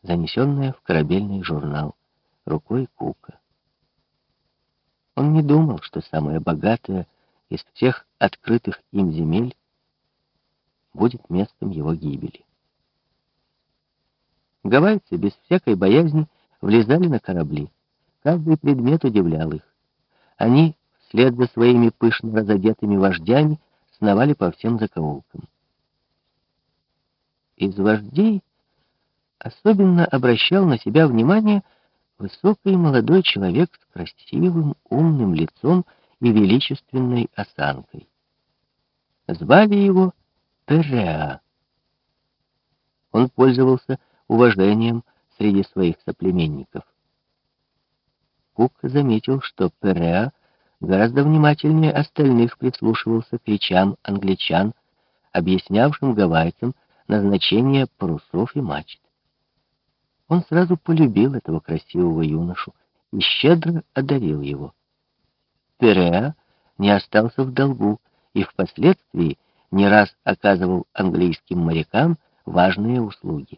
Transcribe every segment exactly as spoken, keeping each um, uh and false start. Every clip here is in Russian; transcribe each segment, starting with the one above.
занесенная в корабельный журнал рукой Кука. Он не думал, что самая богатая из всех открытых им земель будет местом его гибели. Гавайцы без всякой боязни влезали на корабли. Каждый предмет удивлял их. Они, вслед за своими пышно разодетыми вождями, сновали по всем закоулкам. Из вождей особенно обращал на себя внимание высокий молодой человек с красивым, умным лицом и величественной осанкой. Звали его Переа. Он пользовался уважением среди своих соплеменников. Кук заметил, что Переа гораздо внимательнее остальных прислушивался к речам англичан, объяснявшим гавайцам назначение парусов и мачт. Он сразу полюбил этого красивого юношу и щедро одарил его. Переа не остался в долгу и впоследствии не раз оказывал английским морякам важные услуги.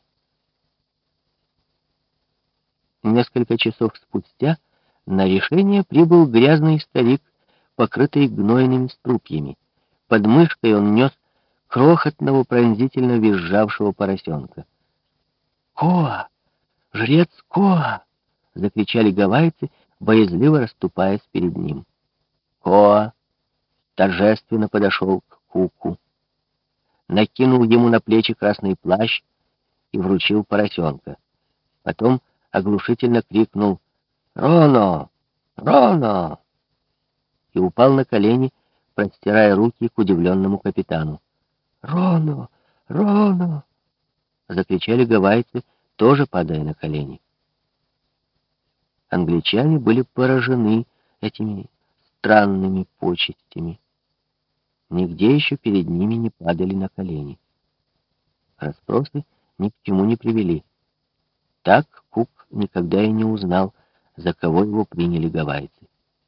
Несколько часов спустя на решение прибыл грязный старик, покрытый гнойными струпьями. Под мышкой он нес крохотного пронзительно визжавшего поросенка. «Коа! Жрец Коа!» — закричали гавайцы, боязливо расступаясь перед ним. Коа торжественно подошел к Куку, накинул ему на плечи красный плащ и вручил поросенка. Потом оглушительно крикнул «Роно! Роно!» и упал на колени, простирая руки к удивленному капитану. «Роно! Роно!» — закричали гавайцы, тоже падая на колени. Англичане были поражены этими странными почестями. Нигде еще перед ними не падали на колени. Расспросы ни к чему не привели. Так Кук никогда и не узнал, за кого его приняли гавайцы.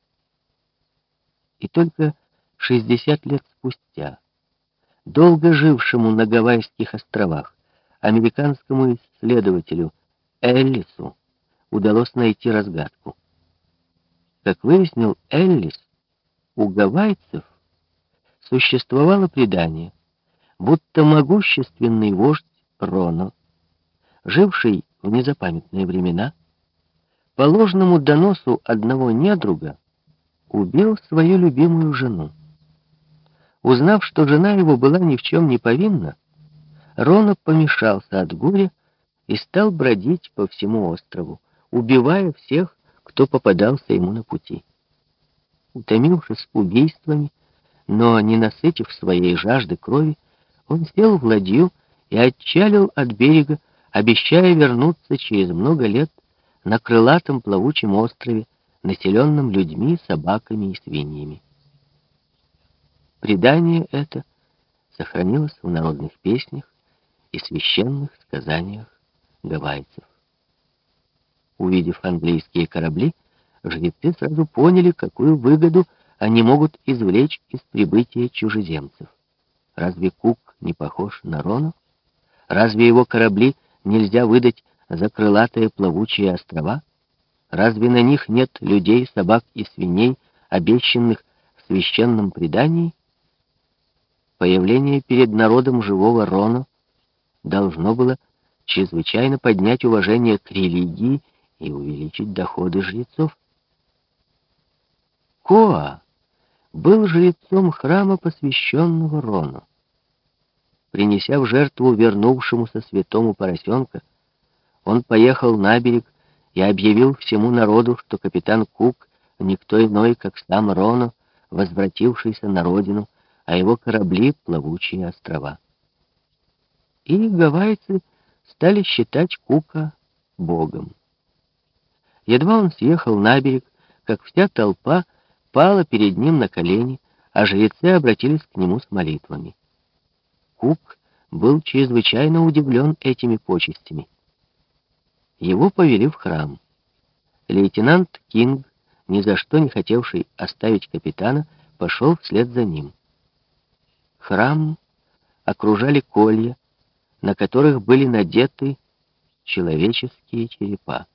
И только шестьдесят лет спустя, долго жившему на Гавайских островах, американскому исследователю Эллису удалось найти разгадку. Как выяснил Эллис, у гавайцев существовало предание, будто могущественный вождь Роно, живший в незапамятные времена, по ложному доносу одного недруга убил свою любимую жену. Узнав, что жена его была ни в чем не повинна, Роно помешался от горя и стал бродить по всему острову, убивая всех, кто попадался ему на пути. Утомившись убийствами, но не насытив своей жажды крови, он сел в ладью и отчалил от берега, обещая вернуться через много лет на крылатом плавучем острове, населенном людьми, собаками и свиньями. Предание это сохранилось в народных песнях и священных сказаниях гавайцев. Увидев английские корабли, жрецы сразу поняли, какую выгоду они могут извлечь из прибытия чужеземцев. Разве Кук не похож на Роно? Разве его корабли нельзя выдать за крылатые плавучие острова? Разве на них нет людей, собак и свиней, обещанных в священном предании? Появление перед народом живого Роно должно было чрезвычайно поднять уважение к религии и увеличить доходы жрецов. Коа был жрецом храма, посвященного Роно. Принеся в жертву вернувшемуся святому поросенка, он поехал на берег и объявил всему народу, что капитан Кук никто иной, как сам Роно, возвратившийся на родину, а его корабли — плавучие острова. И гавайцы стали считать Кука богом. Едва он съехал на берег, как вся толпа пала перед ним на колени, а жрецы обратились к нему с молитвами. Кук был чрезвычайно удивлен этими почестями. Его повели в храм. Лейтенант Кинг, ни за что не хотевший оставить капитана, пошел вслед за ним. Храм окружали колья, на которых были надеты человеческие черепа.